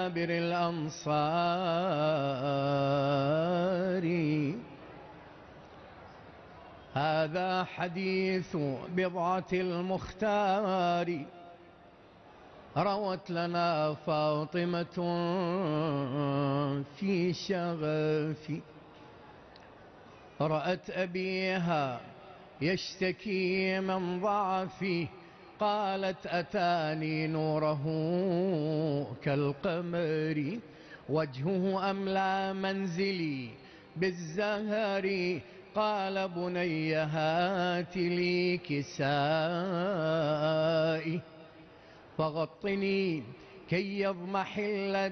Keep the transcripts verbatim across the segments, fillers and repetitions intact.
جابر الأنصاري. هذا حديث بضعة المختار، روت لنا فاطمة في شغف. رأت أبيها يشتكي من ضعفي، قالت أتاني نوره كالقمر، وجهه أملى منزلي بالزهر. قال بني هات لي كسائي، فغطني كي يضمحل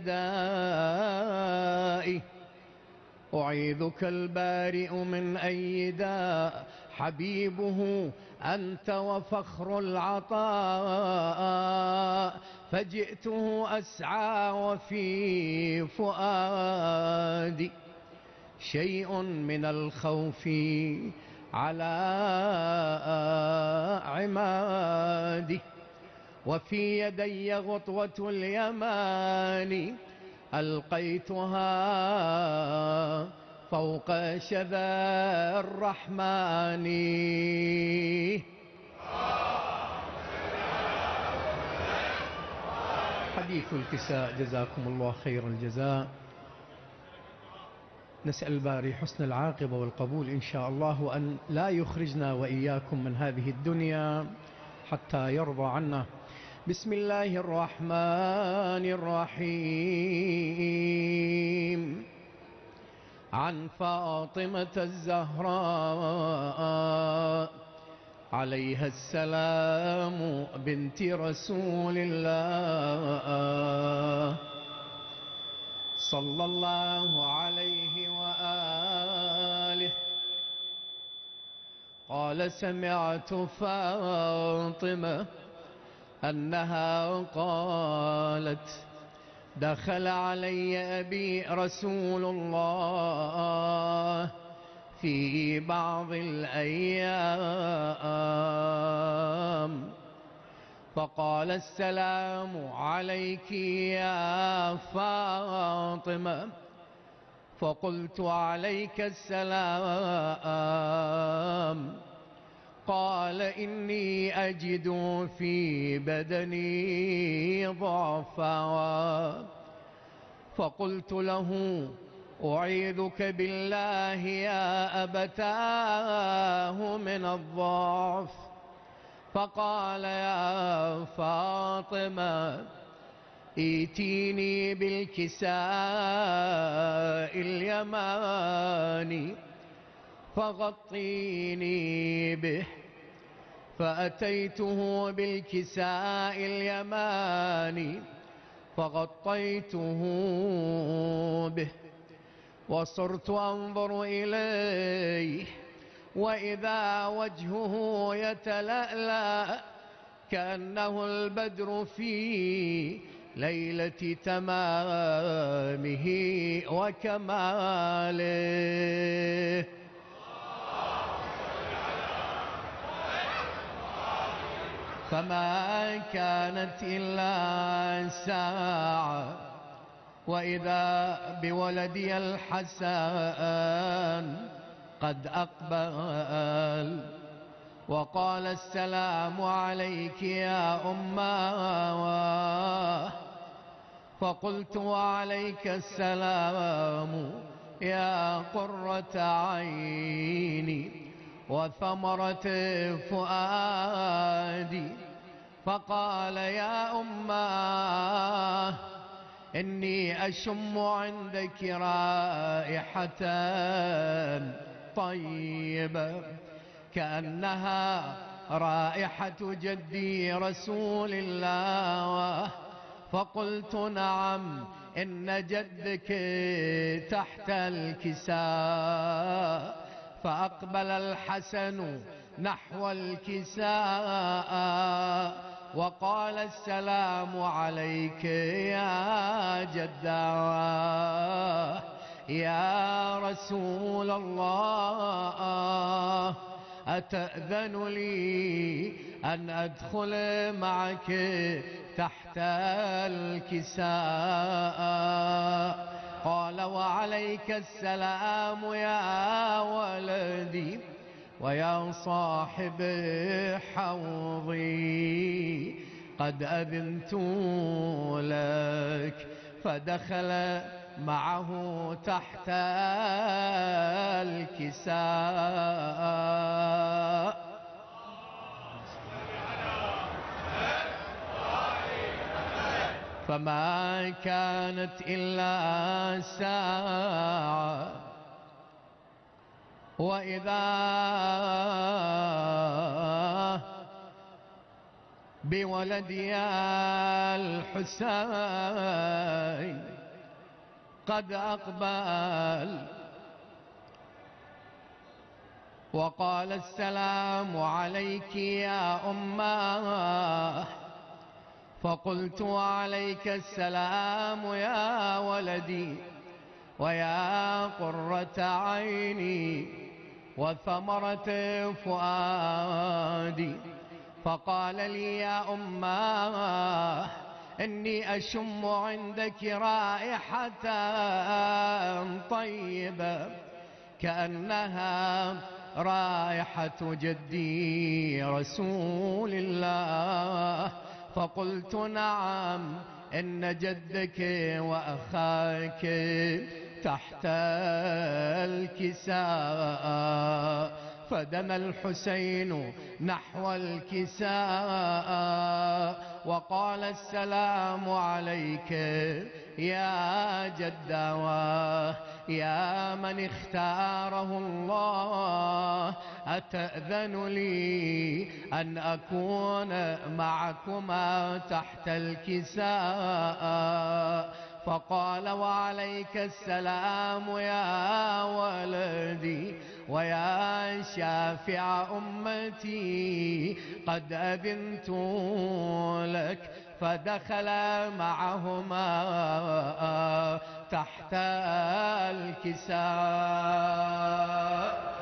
دائي. أعيذك البارئ من أي داء، حبيبه أنت وفخر العطاء. فجئته أسعى وفي فؤادي شيء من الخوف على عمادي، وفي يدي غطوة اليمان ألقيتها فوق شذا الرحمن. حديث الكساء، جزاكم الله خير الجزاء. نسأل الباري حسن العاقبة والقبول إن شاء الله، وأن لا يخرجنا وإياكم من هذه الدنيا حتى يرضى عنا. بسم الله الرحمن الرحيم. عن فاطمة الزهراء عليها السلام بنت رسول الله صلى الله عليه وآله. قال سمعت فاطمة أنها قالت دخل علي أبي رسول الله في بعض الأيام فقال السلام عليك يا فاطمة، فقلت عليك السلام. قال إني أجد في بدني ضعفا، فقلت له أعيذك بالله يا أبتاه من الضعف. فقال يا فاطمة ائتيني بالكساء اليماني فغطيني به. فأتيته بالكساء اليماني فغطيته به، وصرت أنظر إليه وإذا وجهه يتلألأ كأنه البدر في ليلة تمامه وكماله. فما كانت إلا ساعة وإذا بولدي الحسن قد أقبل وقال السلام عليك يا أماه. فقلت وعليك السلام يا قرة عيني وثمرة فؤادي. فقال يا أماه إني أشم عندك رائحة طيبة كأنها رائحة جدي رسول الله. فقلت نعم إن جدك تحت الكساء. فأقبل الحسن نحو الكساء وقال السلام عليك يا جداه يا رسول الله، أتأذن لي أن أدخل معك تحت الكساء. قال وعليك السلام يا ولدي ويا صاحب حوضي، قد أذنت لك. فدخل معه تحت الكساء. فما كانت إلا ساعة وإذا بولدي الحسين قد أقبل وقال السلام عليك يا أماه. فقلت وعليك السلام يا ولدي ويا قرة عيني وثمرة فؤادي. فقال لي يا أماه إني أشم عندك رائحة طيبة كأنها رائحة جدي رسول الله. فقلت نعم إن جدك وأخاك تحت الكساء. فدنا الحسين نحو الكساء وقال السلام عليك يا جداه يا من اختاره الله، أتأذن لي أن أكون معكما تحت الكساء؟ فقال وعليك السلام يا ولدي ويا شافع أمتي، قد أذنت لك. فدخل معهما تحت الكساء.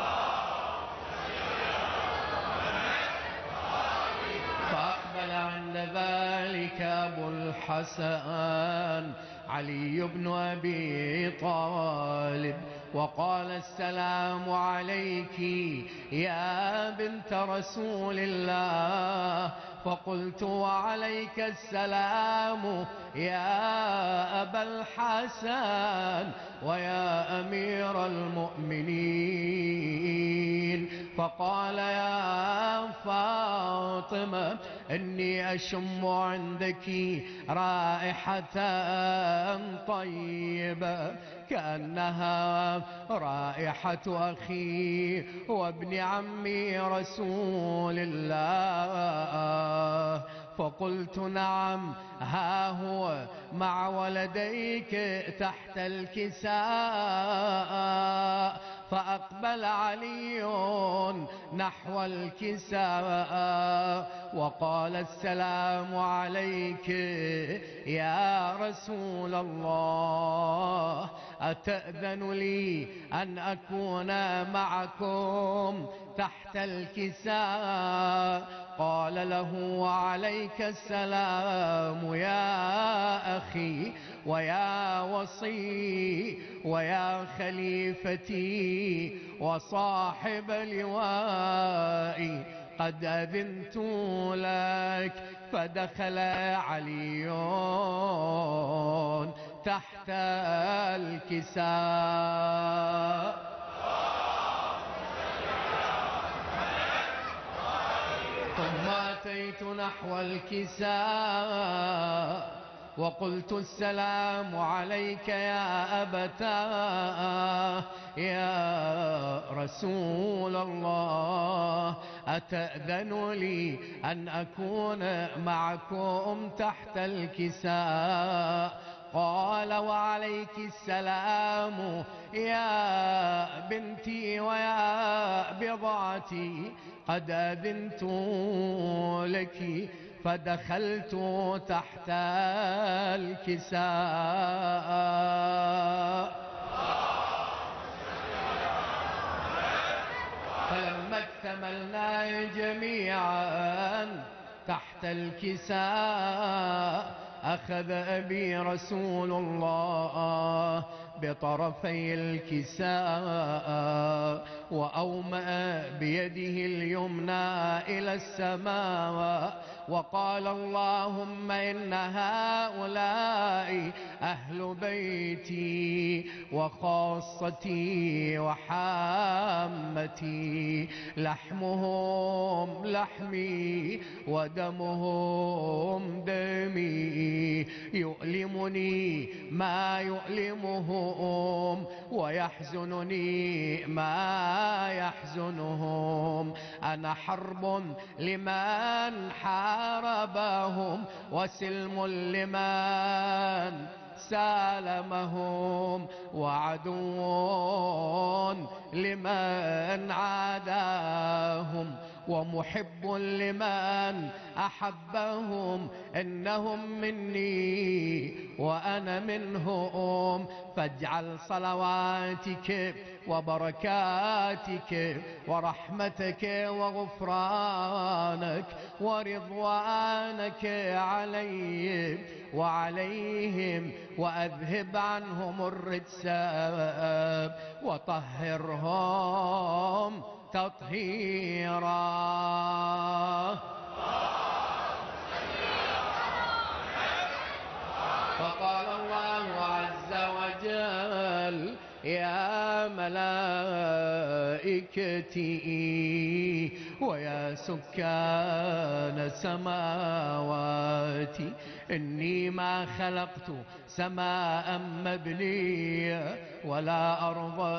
فأقبل عند ذلك أبو الحسن علي بن أبي طالب وقال السلام عليك يا بنت رسول الله. فقلت وعليك السلام يا أبا الحسن ويا أمير المؤمنين. فقال يا فاطمة إني أشم عندك رائحة طيبة كأنها رائحة أخي وابن عمي رسول الله. فقلت نعم ها هو مع ولديك تحت الكساء. فأقبل علي نحو الكساء وقال السلام عليك يا رسول الله، أتأذن لي أن أكون معكم تحت الكساء؟ قال له وعليك السلام يا أخي ويا وصي ويا خليفتي وصاحب لوائي، قد أذنت لك. فدخل علي تحت الكساء. ثم أتيت نحو الكساء وقلت السلام عليك يا أبتاه يا رسول الله، أتأذن لي أن أكون معكم تحت الكساء؟ قال وعليك السلام يا بنتي ويا بضعتي، قد أذنت لك. فدخلت تحت الكساء. فلما اكتملنا جميعا الكساء أخذ أبي رسول الله بطرفي الكساء وأومأ بيده اليمنى إلى السماء وقال اللهم إن هؤلاء أهل بيتي وخاصتي وحامتي، لحمهم لحمي ودمهم دمي، يؤلمني ما يؤلمهم ويحزنني ما يحزنهم. أنا حرب لمن حاربهم وسلم لمن سالمهم، وعدو لمن عاداهم ومحب لمن أحبهم. إنهم مني وأنا منهم، فاجعل صلواتك وبركاتك ورحمتك وغفرانك ورضوانك علي وعليهم، وأذهب عنهم الرجس وطهرهم تطهيرا. فقال الله عز وجل يا ملائكتي ويا سكان سماواتي، إني ما خلقت سماء مبنية ولا أرضا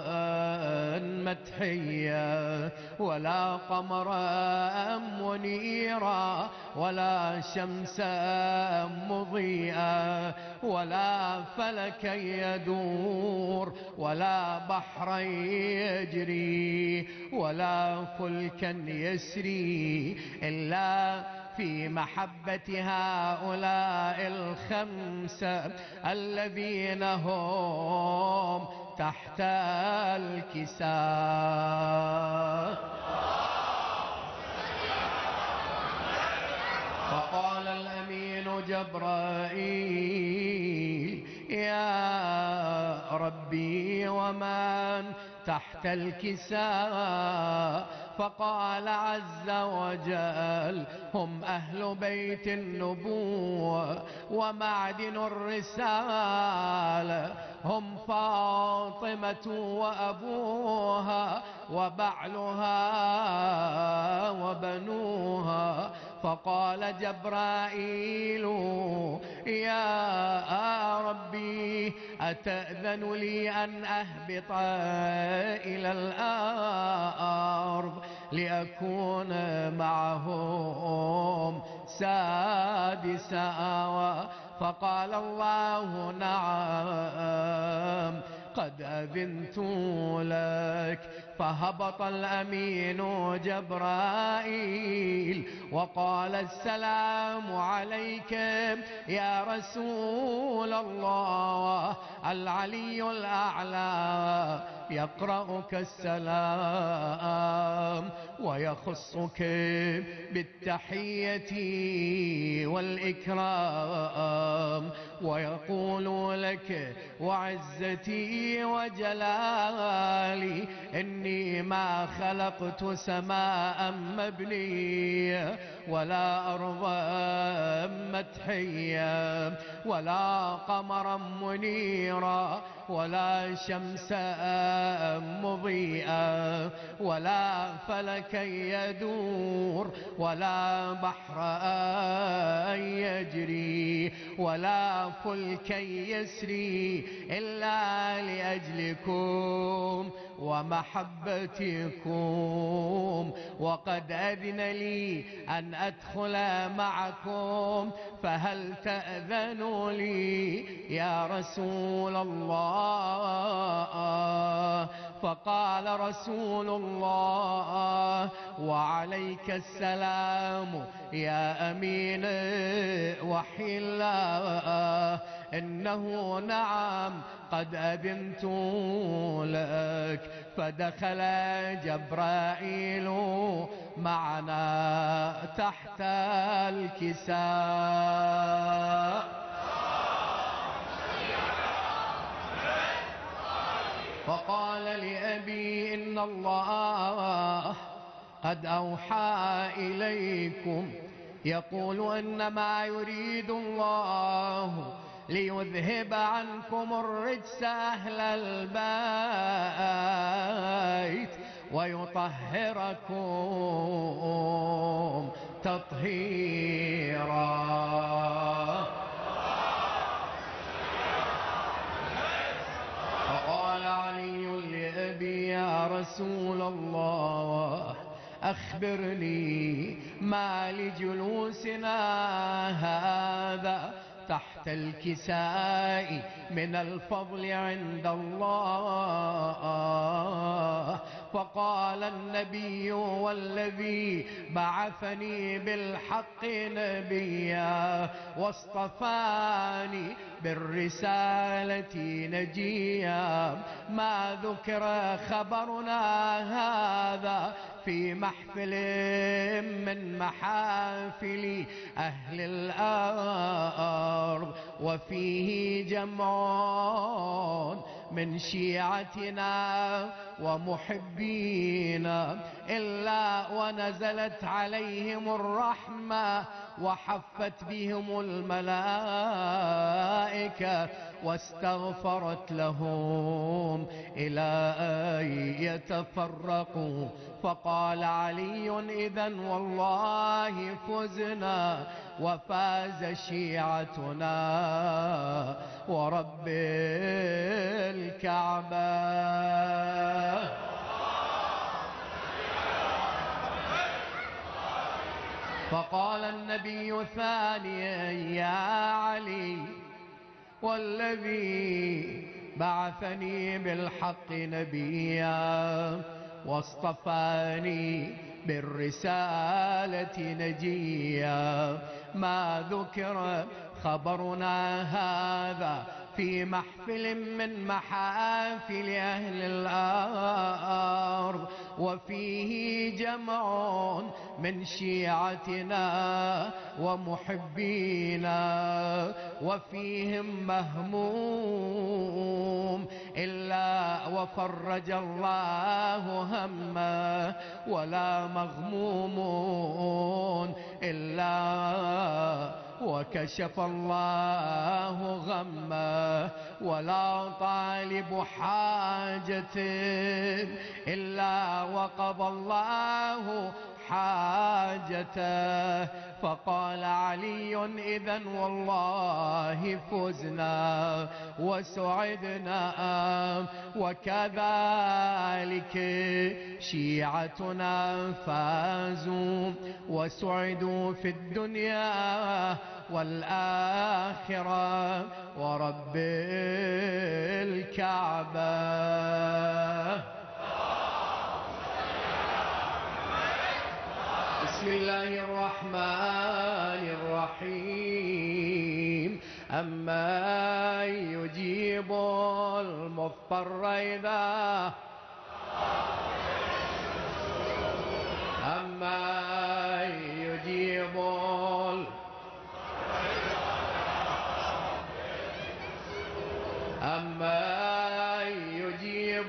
مدحية ولا قمرا منيرا ولا شمسا مضيئا ولا فلكا يدور ولا بحرا يجري ولا فلكا يسري إلا في محبة هؤلاء الخمسة الذين هم تحت الكساء. فقال الأمين جبرائيل يا ربي ومن تحت الكساء؟ فقال عز وجل هم أهل بيت النبوة ومعدن الرسالة، هم فاطمة وأبوها وبعلها وبنوها. فقال جبرائيل يا ربي أتأذن لي أن أهبط إلى الأرض لأكون معهم سادسا؟ فقال الله نعم قد أذنت لك. فهبط الأمين جبرائيل وقال السلام عليك يا رسول الله. العلي الأعلى يقرأك السلام ويخصك بالتحية والإكرام ويقول لك وعزتي وجلالي إني ما خلقت سماء مبنية ولا أرضا مدحية ولا قمرا منيرا ولا شمسا مضيئا ولا فلكا يدور ولا بحرا يجري ولا فلكا يسري إلا لأجلكم ومحبتكم، وقد أذن لي أن أدخل معكم، فهل تأذن لي يا رسول الله؟ فقال رسول الله وعليك السلام يا أمين وحي الله. إنه نعم قد أذنت لك. فدخل جبرائيل معنا تحت الكساء، فقال لأبي إن الله قد أوحى إليكم يقول إنما يريد الله ليذهب عنكم الرجس أهل البيت ويطهركم تطهيرا. فقال علي لأبي يا رسول الله أخبرني ما لجلوسنا هذا تحت الكساء من الفضل عند الله. فقال النبي والذي بعثني بالحق نبيا واصطفاني بالرسالة نجيا ما ذكر خبرنا هذا في محفل من محافل أهل الأرض وفيه جمع من شيعتنا ومحبينا إلا ونزلت عليهم الرحمة وحفت بهم الملائكة واستغفرت لهم إلى أن يتفرقوا. فقال علي إذن والله فزنا وفاز شيعتنا ورب الكعبة. فقال النبي ثانيا يا علي والذي بعثني بالحق نبيا واصطفاني بالرسالة نجيا ما ذكر خبرنا هذا في محفل من محافل أهل الأرض وفيه جمع من شيعتنا ومحبينا وفيهم مهموم إلا وفرج الله همه ولا مغموم إلا وكشف الله غمه ولا طالب حاجة إلا وقضى الله حاجته. فقال علي إذن والله فزنا وسعدنا وكذلك شيعتنا فازوا وسعدوا في الدنيا والآخرة ورب الكعبة. بسم الله الرحمن الرحيم. أما يجيب المضطر إذا أما يجيب أما يجيب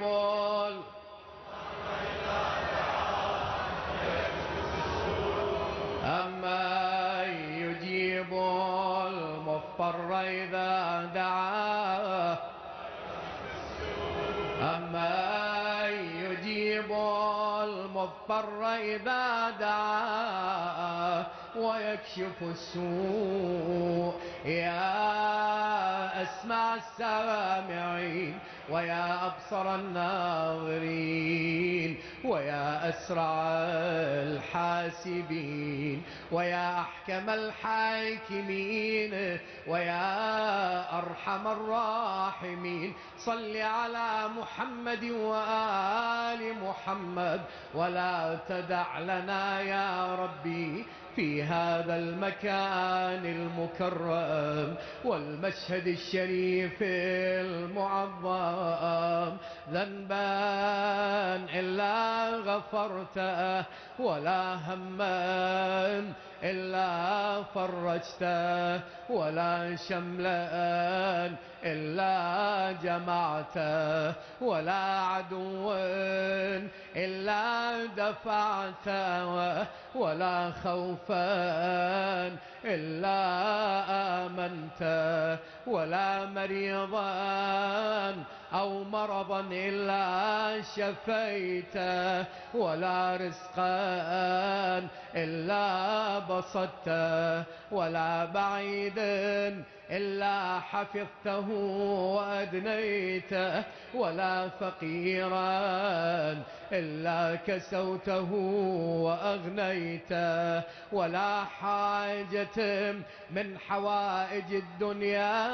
أما يجيب المضطر إذا دعاه أما يجيب المضطر إذا دعاه ويكشف السوء يا أسمع السامعين ويا أبصر الناظرين ويا أسرع الحاسبين ويا أحكم الحاكمين ويا أرحم الراحمين صل على محمد وآل محمد ولا تدع لنا يا ربي في هذا المكان المكرم والمشهد الشريف المعظم ذنبا إلا غفرته ولا هما إلا فرجته ولا شملا إلا جمعته ولا عدو إلا دفعته ولا خوفا إلا آمنته ولا مريضا أو مرضا إلا شفيته ولا رزقا إلا بسطته ولا بعيد إلا حفظته وأدنيته ولا فقيرا إلا كسوته وأغنيته ولا حاجة من حوائج الدنيا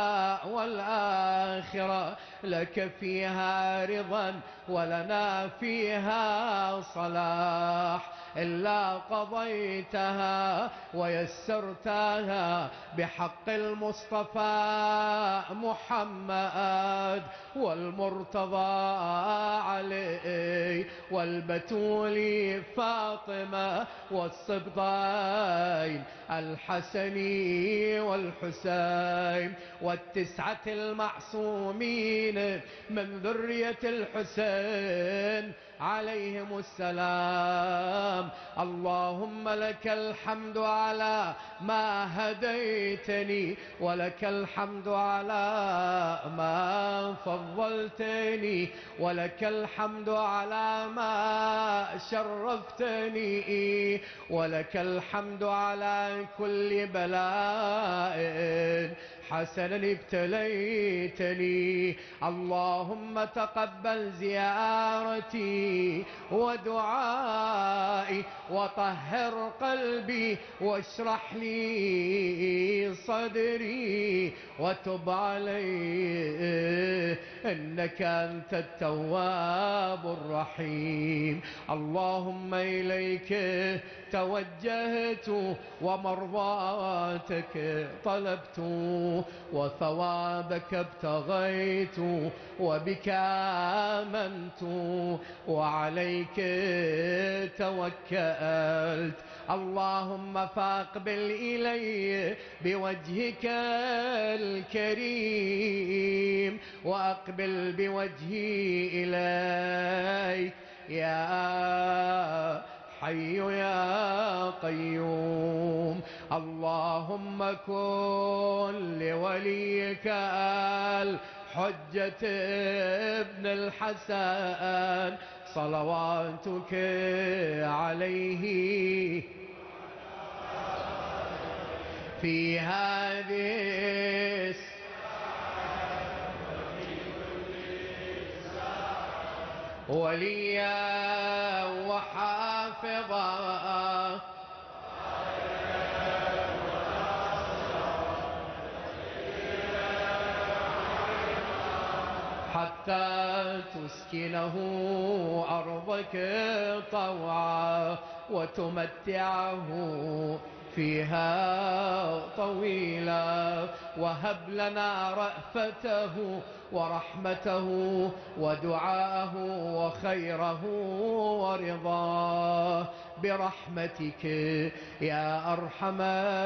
والآخرة لك فيها رضا ولنا فيها صلاح إلا قضيتها ويسرتها بحق المصطفى محمد والمرتضى علي والبتول فاطمة والصبطين الحسن والحسين والتسعة المعصومين من ذرية الحسين عليهم السلام. اللهم لك الحمد على ما هديتني ولك الحمد على ما فضلتني ولك الحمد على ما شرفتني ولك الحمد على كل بلاء حسنا ابتليتني. اللهم تقبل زيارتي ودعائي وطهر قلبي واشرح لي صدري وتب علي إنك أنت التواب الرحيم. اللهم إليك توجهت ومرضاتك طلبت وثوابك ابتغيت وبك آمنت وعليك توكلت. اللهم فاقبل إلي بوجهك الكريم وأقبل بوجهي إليك يا حي يا قيوم. اللهم كن لوليك الحجة ابن الحسن صلواتك عليه في هذه وليا وحافظا حتى تسكنه أرضك طوعا وتمتعه فيها طويلا وهب لنا رأفته ورحمته ودعاءه وخيره ورضاه برحمتك يا أرحم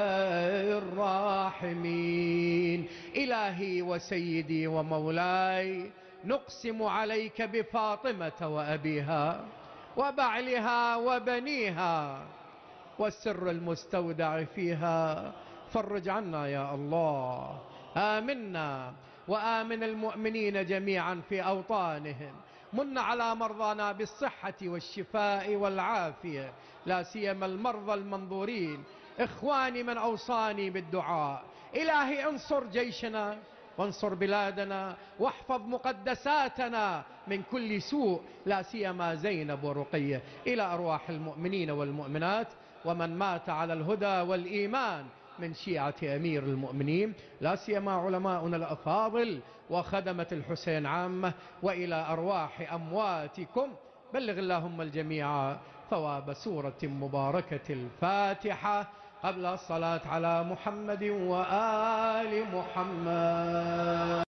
الراحمين. إلهي وسيدي ومولاي نقسم عليك بفاطمة وأبيها وبعلها وبنيها والسر المستودع فيها فرج عنا يا الله. آمنا وآمن المؤمنين جميعا في أوطانهم. من على مرضانا بالصحة والشفاء والعافية لا سيما المرضى المنظورين. إخواني من أوصاني بالدعاء إلهي انصر جيشنا وانصر بلادنا واحفظ مقدساتنا من كل سوء لا سيما زينب ورقية. إلى أرواح المؤمنين والمؤمنات ومن مات على الهدى والإيمان من شيعة أمير المؤمنين لا سيما علماؤنا الأفاضل وخدمة الحسين عامة. وإلى أرواح أمواتكم بلغ اللهم الجميع ثواب سورة مباركة الفاتحة قبل الصلاة على محمد وآل محمد.